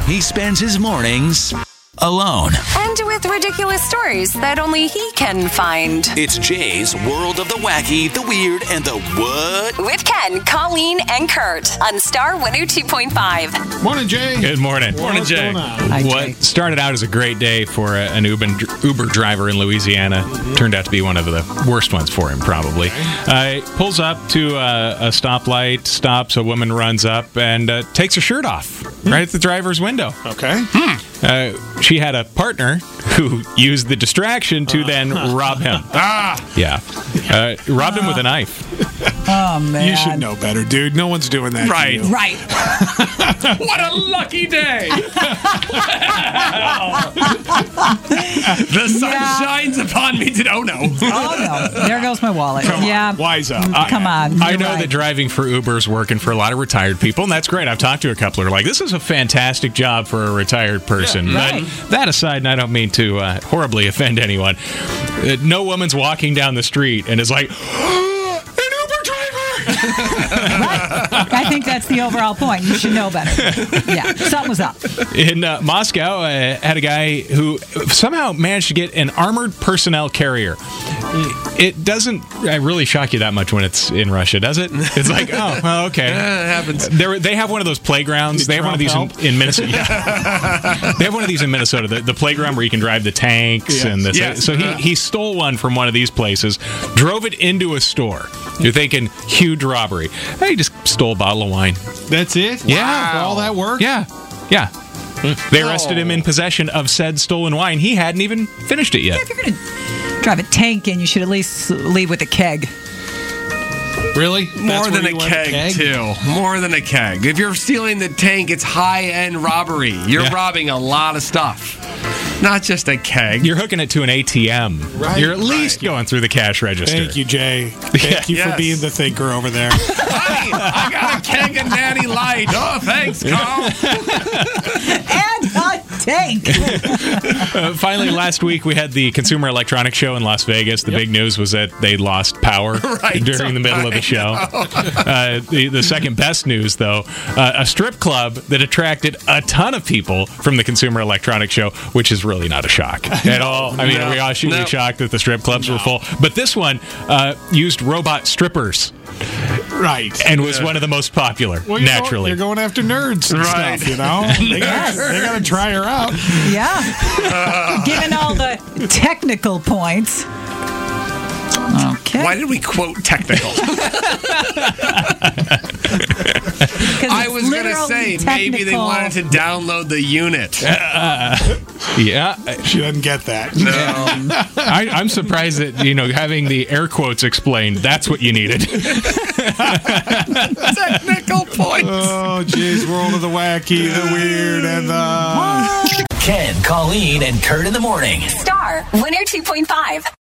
he spends his mornings alone. And with ridiculous stories that only he can find. It's Jay's World of the Wacky, the Weird, and the What? With Ken, Colleen, and Kurt on Star 102.5. Morning, Jay. Good morning. Morning, Jay. What started out as a great day for an Uber driver in Louisiana turned out to be one of the worst ones for him, probably. Pulls up to a stoplight, stops, a woman runs up and takes her shirt off right at the driver's window. Okay. She had a partner who used the distraction to then rob him. Yeah. Robbed him with a knife. Oh, man. You should know better, dude. No one's doing that. Right. To you. Right. What a lucky day! The sun shines upon me today. Oh, no. Oh, no. There goes my wallet. Come on. Yeah. Wise up. Come on. I You're know right. that driving for Uber is working for a lot of retired people, and that's great. I've talked to a couple who are like, this is a fantastic job for a retired person. right. But that aside, and I don't mean to horribly offend anyone, no woman's walking down the street and is like, an Uber driver! Right. I think that's the overall point. You should know better. Yeah. Something was up. In Moscow, had a guy who somehow managed to get an armored personnel carrier. It doesn't really shock you that much when it's in Russia, does it? It's like, oh, well, okay. It happens. They have one of those playgrounds. They have one of these in Minnesota. Yeah. They have one of these in Minnesota, the playground where you can drive the tanks. And this. Yes. So he stole one from one of these places, drove it into a store. You're thinking, huge robbery. He just stole a bottle of wine. That's it? Yeah. For all that work? Yeah. They arrested him in possession of said stolen wine. He hadn't even finished it yet. If you're going to drive a tank in, you should at least leave with a keg. Really? More than a keg, too. More than a keg. If you're stealing the tank, it's high-end robbery. You're robbing a lot of stuff. Not just a keg. You're hooking it to an ATM. Right. You're at least going through the cash register. Thank you, Jay. Thank you for being the thinker over there. Hey, I got a keg of Natty Light. Oh, thanks, Carl. And a tank. Finally, last week we had the Consumer Electronics Show in Las Vegas. The big news was that they lost power during the middle of the show. The second best news, though, a strip club that attracted a ton of people from the Consumer Electronics Show, which is really not a shock at all. I mean, we all should be shocked that the strip clubs were full. But this one used robot strippers. Right. And was one of the most popular, Well, naturally. You're going after nerds and stuff, you know? They got to try her out. Yeah. Given all the technical points. Okay. Why did we quote technical? I was going to say maybe they wanted to download the unit. Yeah. She doesn't get that. I'm surprised that, having the air quotes explained, that's what you needed. Technical points. Oh, Jay's World of the Wacky, the Weird, and the... Ken, Colleen, and Kurt in the morning. Star 102.5.